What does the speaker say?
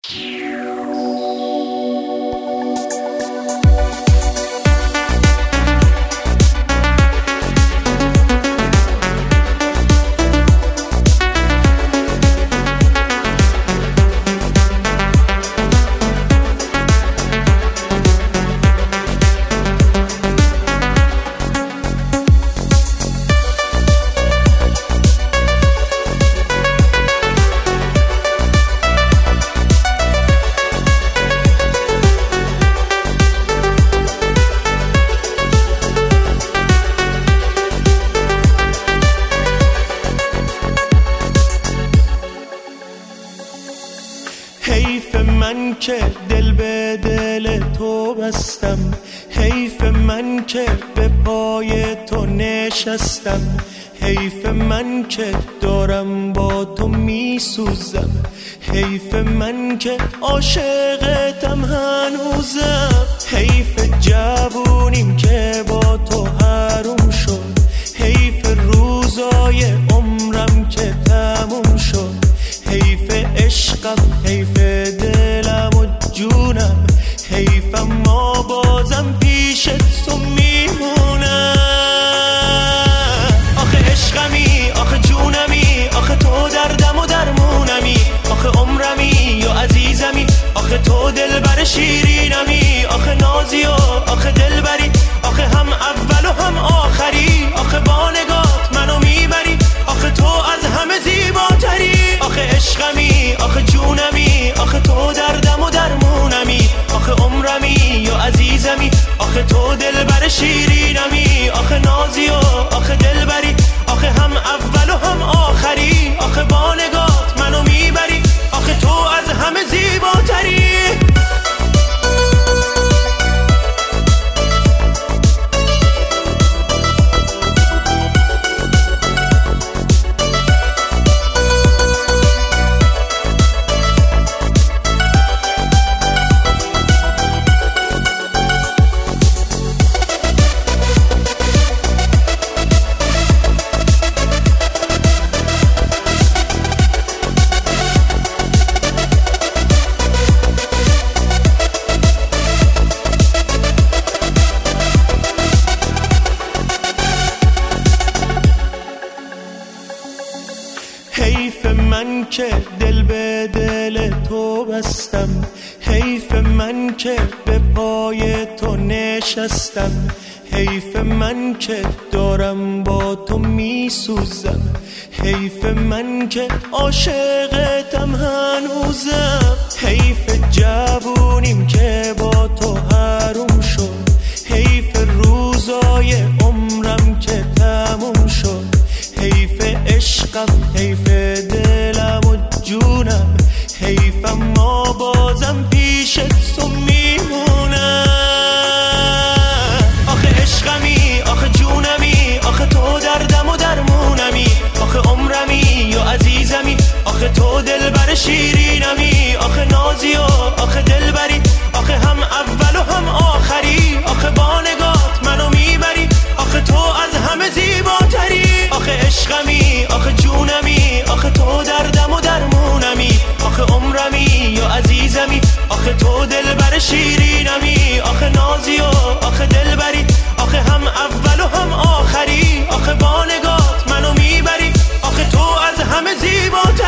حیف من که دل به دل تو بستم، حیف من که به پای تو نشستم، حیف من که دارم با تو میسوزم، حیف من که عاشقتم هنوزم، حیف جوونیم که با تو حروم شد، حیف روزای عمرم که تموم شد، حیف عشقم، حیف دلم و جونم، حیف اما بازم پیشت تو میمونم. آخه عشقمی، آخه جونمی، آخه تو دردم و درمونمی، آخه عمرمی یا عزیزمی، آخه تو دلبر شیرینمی، آخه نازی و آخه دلبری، آخه هم اول و هم آخری، آخه با نگات منو میبری، آخه تو از همه زیباتری. آخه عشقمی، آخه جونمی، آخه تو دردم و درمونمی، آخه عمرمی یا عزیزمی، آخه تو دلبر شیرینمی، آخه نازی و آخه دلبری، آخه هم اول و هم آخری، آخه با نگات منو میبری، آخه تو از همه زیباتری. حیف من که دل به دل تو بستم، حیف من که به پای تو نشستم، حیف من که دارم با تو میسوزم، حیف من که عاشقتم هنوزم، حیف جوونیم که با تو حروم شد، حیف روزای عمرم که تموم شد، حیف عشقم، حیف دلم و جونم، حیف اما بازم پیشت تو میمونم. آخه عشقمی، آخه جونمی، آخه تو دردم و درمونمی، آخه عمرمی یا عزیزمی، آخه تو دلبر شیرینمی، آخه نازی و آخه دلبری، آخه هم اول و هم آخری، آخه با نگات منو میبری، آخه تو از همه زیباتری. آخه عشقمی، آخه جونمی، آخه تو دردم و درمونمی، آخه عمرمی یا عزیزمی، آخه تو دلبر شیرینمی، آخه نازی و آخه دلبری، آخه هم اول و هم آخری، آخه با نگات منو میبری، آخه تو از همه زیباتری.